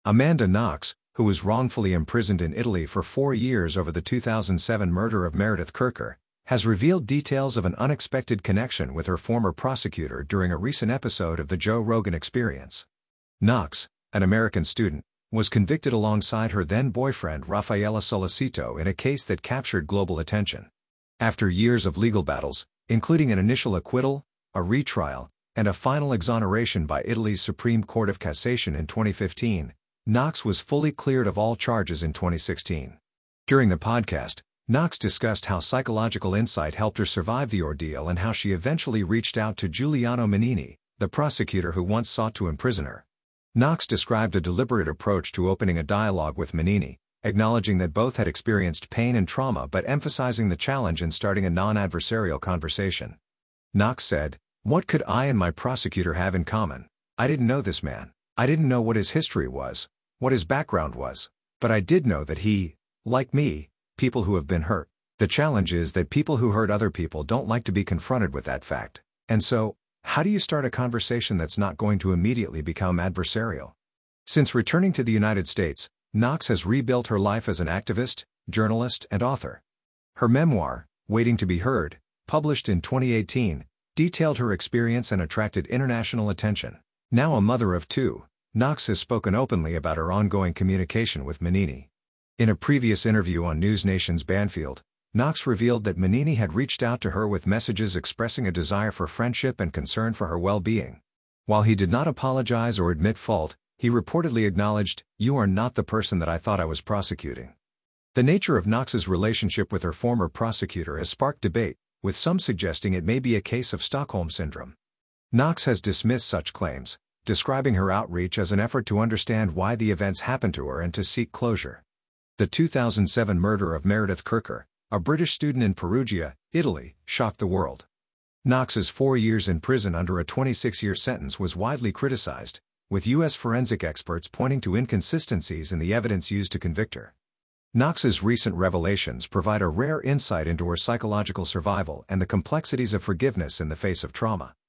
Amanda Knox, who was wrongfully imprisoned in Italy for 4 years over the 2007 murder of Meredith Kercher, has revealed details of an unexpected connection with her former prosecutor during a recent episode of The Joe Rogan Experience. Knox, an American student, was convicted alongside her then-boyfriend Raffaella Solicito in a case that captured global attention. After years of legal battles, including an initial acquittal, a retrial, and a final exoneration by Italy's Supreme Court of Cassation in 2015, Knox was fully cleared of all charges in 2016. During the podcast, Knox discussed how psychological insight helped her survive the ordeal and how she eventually reached out to Giuliano Menini, the prosecutor who once sought to imprison her. Knox described a deliberate approach to opening a dialogue with Menini, acknowledging that both had experienced pain and trauma but emphasizing the challenge in starting a non-adversarial conversation. Knox said, "What could I and my prosecutor have in common? I didn't know this man. I didn't know what his history was, what his background was. But I did know that he, like me, people who have been hurt. The challenge is that people who hurt other people don't like to be confronted with that fact. And so, how do you start a conversation that's not going to immediately become adversarial?" Since returning to the United States, Knox has rebuilt her life as an activist, journalist, and author. Her memoir, Waiting to be Heard, published in 2018, detailed her experience and attracted international attention. Now a mother of 2, Knox has spoken openly about her ongoing communication with Menini. In a previous interview on News Nation's Banfield, Knox revealed that Menini had reached out to her with messages expressing a desire for friendship and concern for her well-being. While he did not apologize or admit fault, he reportedly acknowledged, "You are not the person that I thought I was prosecuting." The nature of Knox's relationship with her former prosecutor has sparked debate, with some suggesting it may be a case of Stockholm Syndrome. Knox has dismissed such claims, describing her outreach as an effort to understand why the events happened to her and to seek closure. The 2007 murder of Meredith Kercher, a British student in Perugia, Italy, shocked the world. Knox's 4 years in prison under a 26-year sentence was widely criticized, with U.S. forensic experts pointing to inconsistencies in the evidence used to convict her. Knox's recent revelations provide a rare insight into her psychological survival and the complexities of forgiveness in the face of trauma.